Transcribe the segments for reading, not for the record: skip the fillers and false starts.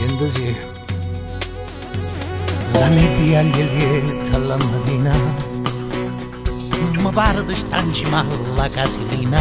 niente sì. La nebbia gli lieta alla mattina, mi pare di stanci male la casilina.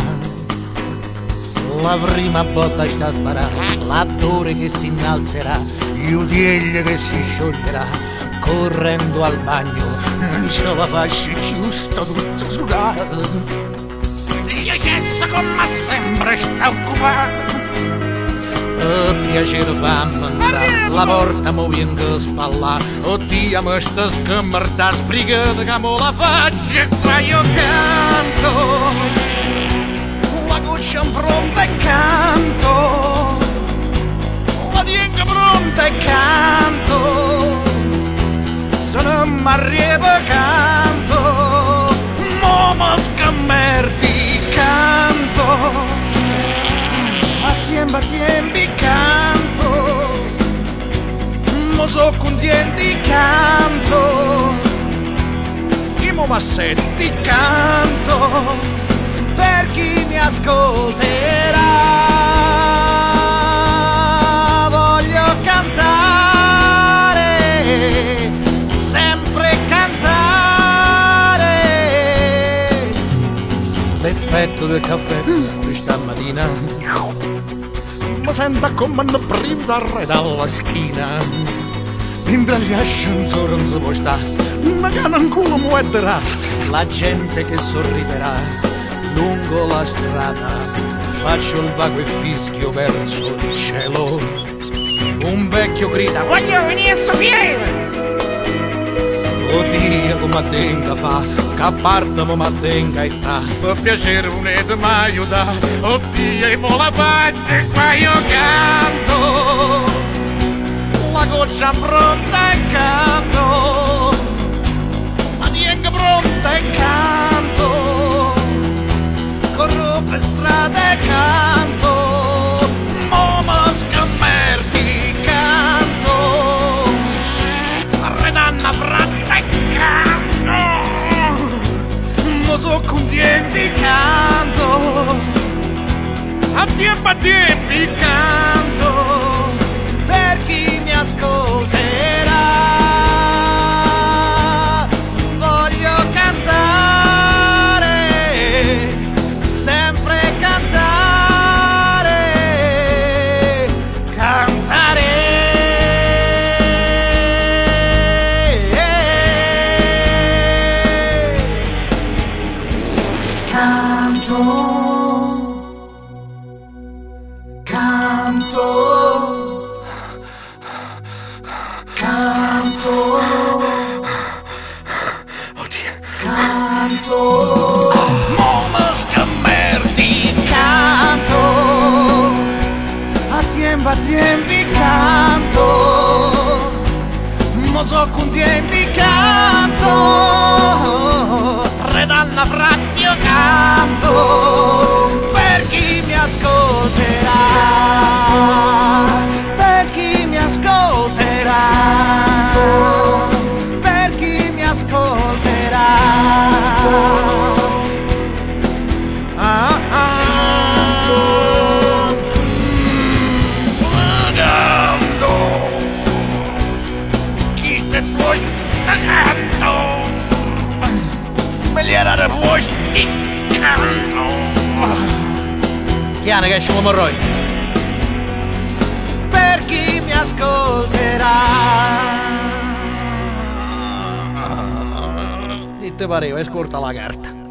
La prima botta sta a sparare, l'attore che si innalzerà, gli udiegli che si scioglierà, correndo al bagno, non ce la faccio più, sto tutto sudato. Io cesso come sempre sta occupato. Piacere fammi andare, la porta mo vien che spalla. Oddio mi sta scammerta, sbrigata che mo la faccio. Qua io canto, la goccia in fronte e canto, la tengo pronta e canto, se non mi arriva canto, mo mi scammerti canto. Tiembi canto, mo so contenti canto, chi mo m'assetti canto, per chi mi ascolterà. Voglio cantare, sempre cantare. L'effetto del caffè questa mattina mi sento come una prima dalla schiena, mentre gli ascensori non si può stare, ma che non culo muoverà. La gente che sorriderà lungo la strada, faccio il vago e fischio verso il cielo. Un vecchio grida: voglio venire a Sofia! Oddio come tenga fa, che parte mo tenga e ta, per piacere un'ete m'aiuta. Oddio e mo la faccio, qua io canto, la goccia pronta e canto, la tenga pronta e canto, corro per strada e canto, mo me scammerti canto, arredanna fratta e canto, mo so contenti canto, a tempi canto, per chi mi ascolterà. Voglio cantare, sempre cantare, cantare. Canto, canto, canto, canto, mo scammerti canto, a tempi canto, mo so contenti canto, redanna frattio canto, per chi mi ascolterà, per chi mi ascolterà, per chi mi ascolterà. Ah, ah, pagando, chi te puoi canto, miliardi di posti canto. Chiana che ci morroi, per chi mi ascolterà. E te pareva, è scorta la carta.